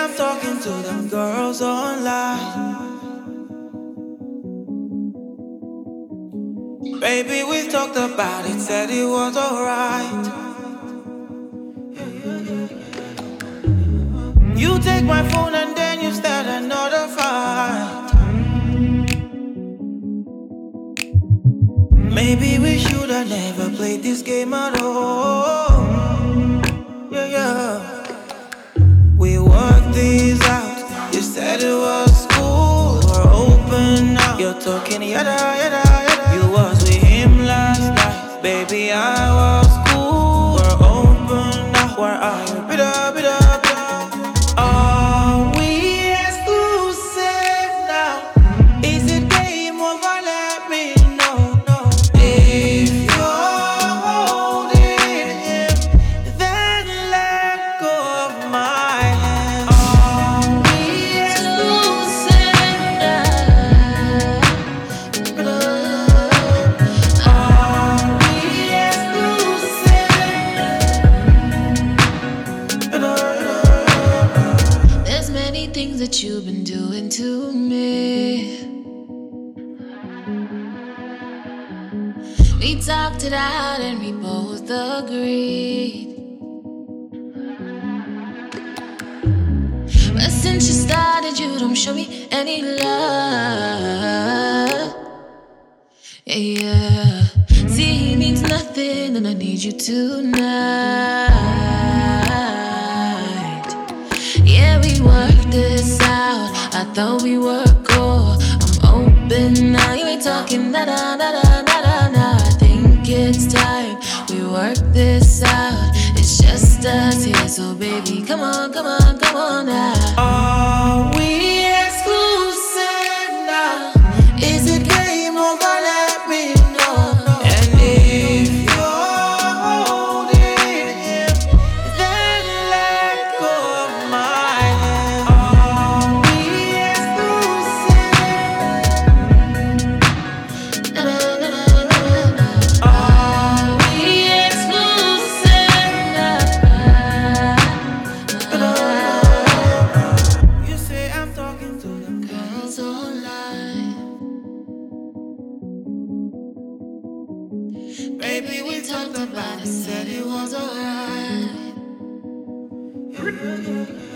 I'm talking to them girls online. Baby, we talked about it, said it was alright. You take my phone and then you start another fight. Maybe we should have never played this game at all. Yeah, yeah. We worked this out. You said it was cool. We're open now. You're talking yada yada yada. You was with him last night. Baby, I was cool. We're open now. Where are you? Bida, bida, bida. Are we exclusive now? Is it game over? Let me know. If you're holding him, then let go of my hand. Are we exclusive now? Are we exclusive? There's many things that you've been doing to me. We talked it out and we both agreed. But since you started, you don't show me any love. Yeah. See, he needs nothing and I need you tonight. Yeah, we worked this out. I thought we were cool. I'm open now. You ain't talking nada, nada, nada, nada. I think it's time we work this out. It's just us here, so baby, come on, come on, come on now. Are we exclusive now? Is it game over? Let me know. And if you're holding him, then let go of my hand. Are we exclusive? Are we exclusive now? You say I'm talking to the girls online. Baby, we talked about it, said it was alright.